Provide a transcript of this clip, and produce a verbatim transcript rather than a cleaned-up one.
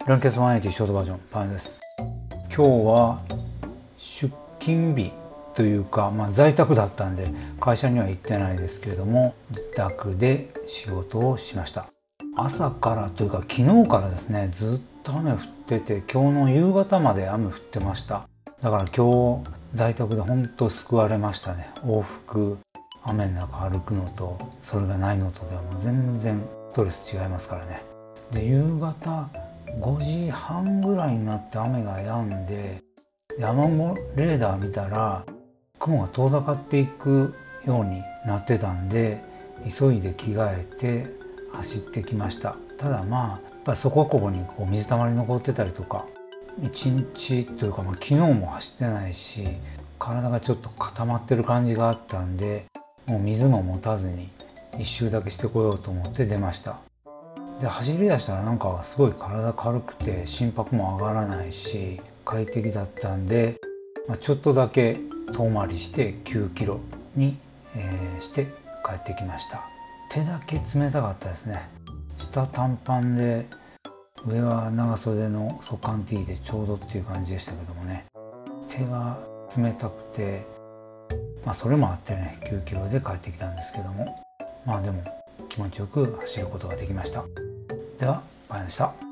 ランキャスワンエイティショートバージョンパンです。今日は出勤日というか、まあ、在宅だったんで会社には行ってないですけれども、自宅で仕事をしました。朝からというか昨日からですね、ずっと雨降ってて、今日の夕方まで雨降ってました。だから今日在宅で本当救われましたね。往復雨の中歩くのとそれがないのとではもう全然ストレス違いますからね。で、夕方ごじはんぐらいになって雨が止んで、雨雲レーダー見たら雲が遠ざかっていくようになってたんで、急いで着替えて走ってきました。ただまあやっぱそこここにこう水たまり残ってたりとか、一日というか、まあ昨日も走ってないし体がちょっと固まってる感じがあったんで、もう水も持たずに一周だけしてこようと思って出ました。で、走り出したらなんかすごい体軽くて心拍も上がらないし快適だったんで、まあ、ちょっとだけ遠回りしてきゅうキロに、えー、して帰ってきました。手だけ冷たかったですね。下短パンで上は長袖の速乾 T でちょうどっていう感じでしたけどもね、手が冷たくて、まあそれもあってねきゅうキロで帰ってきたんですけども、まあでも気持ちよく走ることができました。では、バイでした。